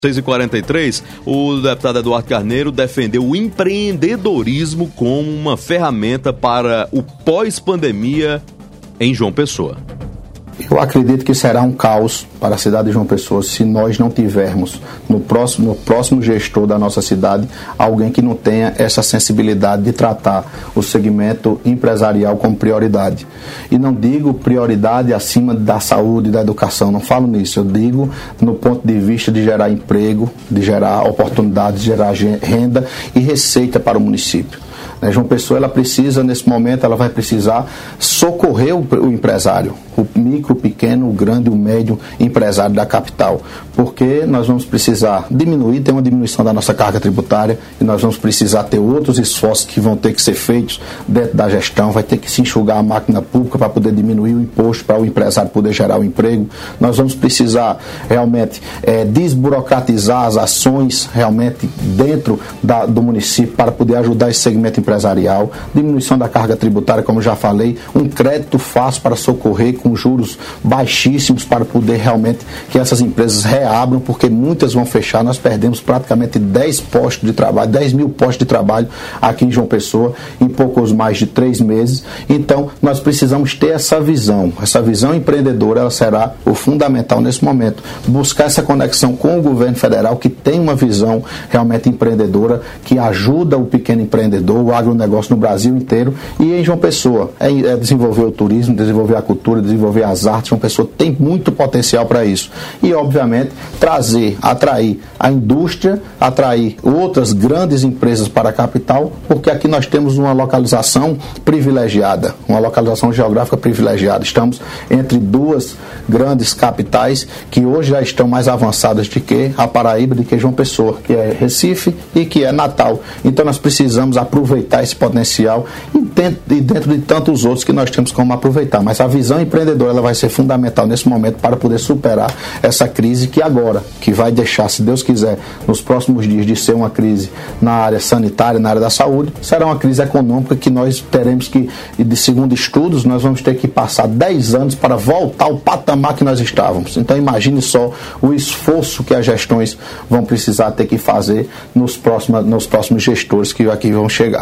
6h43, o deputado Eduardo Carneiro defendeu o empreendedorismo como uma ferramenta para o pós-pandemia em João Pessoa. Eu acredito que será um caos para a cidade de João Pessoa se nós não tivermos no próximo gestor da nossa cidade alguém que não tenha essa sensibilidade de tratar o segmento empresarial como prioridade. E não digo prioridade acima da saúde e da educação, não falo nisso. Eu digo no ponto de vista de gerar emprego, de gerar oportunidades, de gerar renda e receita para o município. João Pessoa, ela precisa, nesse momento, ela vai precisar socorrer o empresário, o micro, o pequeno, o grande, o médio empresário da capital, porque nós vamos precisar ter uma diminuição da nossa carga tributária e nós vamos precisar ter outros esforços que vão ter que ser feitos dentro da gestão, vai ter que se enxugar a máquina pública para poder diminuir o imposto para o empresário poder gerar o emprego. Nós vamos precisar realmente desburocratizar as ações realmente dentro do município para poder ajudar esse segmento empresarial, diminuição da carga tributária, como já falei, um crédito fácil para socorrer com juros baixíssimos para poder realmente que essas empresas reabram, porque muitas vão fechar. Nós perdemos praticamente 10 mil postos de trabalho aqui em João Pessoa em poucos mais de 3 meses. Então nós precisamos ter essa visão empreendedora, ela será o fundamental nesse momento, buscar essa conexão com o governo federal que tem uma visão realmente empreendedora, que ajuda o pequeno empreendedor, o agronegócio no Brasil inteiro e em João Pessoa. É desenvolver o turismo, desenvolver a cultura, desenvolver as artes. João Pessoa tem muito potencial para isso. E, obviamente, atrair a indústria, atrair outras grandes empresas para a capital, porque aqui nós temos uma localização privilegiada, uma localização geográfica privilegiada. Estamos entre duas grandes capitais que hoje já estão mais avançadas de que a Paraíba, de que João Pessoa, que é Recife e que é Natal. Então nós precisamos aproveitar esse potencial e dentro de tantos outros que nós temos como aproveitar. Mas a visão empreendedora ela vai ser fundamental nesse momento para poder superar essa crise que vai deixar, se Deus quiser, nos próximos dias de ser uma crise na área sanitária, na área da saúde, será uma crise econômica que nós teremos que, de segundo estudos, nós vamos ter que passar 10 anos para voltar ao patamar que nós estávamos. Então imagine só o esforço que as gestões vão precisar ter que fazer nos próximos gestores que aqui vão chegar.